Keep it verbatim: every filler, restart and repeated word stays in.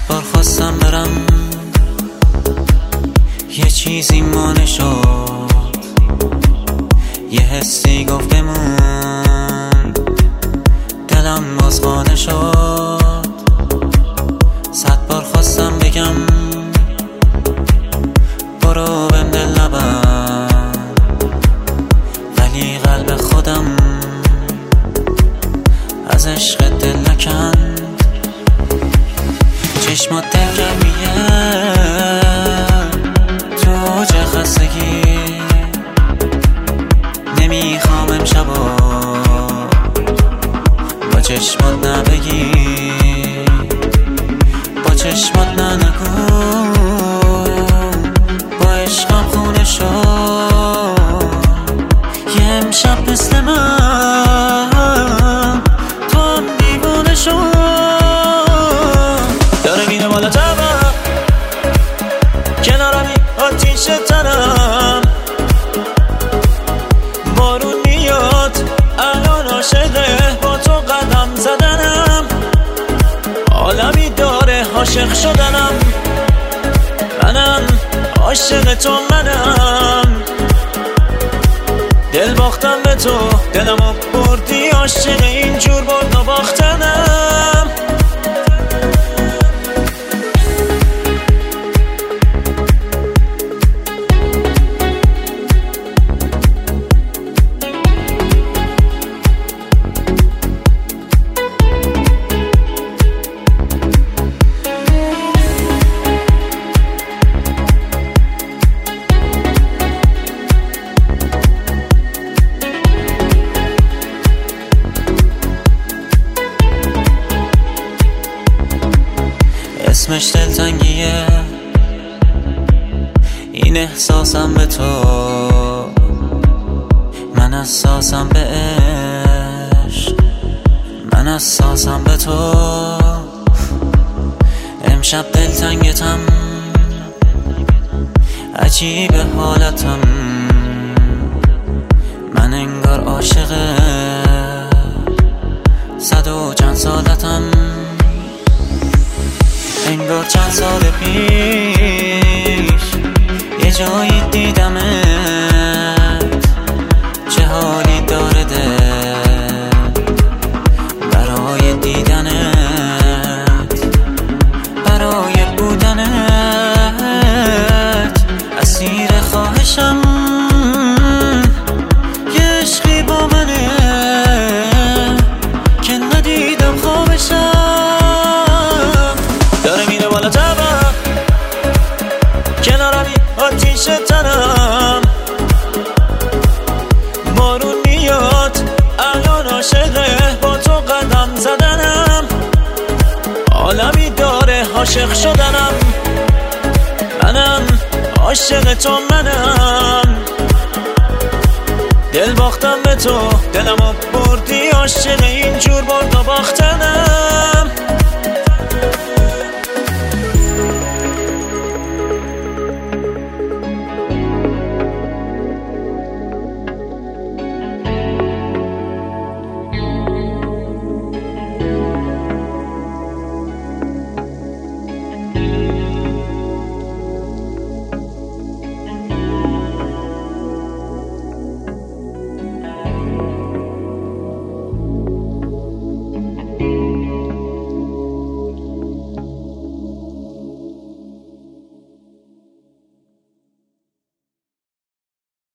بار خواستم برم یه چیزی مانع شد، یه حسی گفت بمون، دلم باز قانع شد. صد بار خواستم بگم برو بهم دل نبند، ولی قلب خودم از عشق دل نکند. چشمات دلگرمیه تو اوج خستگی، نمیخوام امشبا با چشمات نبگی، با چشمات ننگو با عشقم خونه شد. یه امشب مثل من تو هم دیوونه شد. داره میره بالا تبم کنارمی آتیش تنم، بارون میاد الان عاشقه با تو قدم زدنم. عالمی داره عاشق شدنم، منم عاشق تو منم. دل باختم به تو دلمو بردی، عاشق اینجور برد و باختنم. اسمش دلتنگیه، این احساسم به تو، من اساسم به عشق، من اساسم به تو. امشب دلتنگتم، عجیب حالتم، من انگار عاشق صد و چند سالتم. انگار چند سال پیش یه جایی دیدمت، چه حالی داره دل برای دیدنت، برای بودنت. اسیر خواهشم یه عشقی با منه که ندیدم خوابشم. کنارمی آتیش تنم، بارون میاد الان عاشقه با تو قدم زدنم. عالمی داره عاشق شدنم، منم عاشق تو منم. دل باختم به تو دلمو بردی، عاشق اینجور برد و باختنم.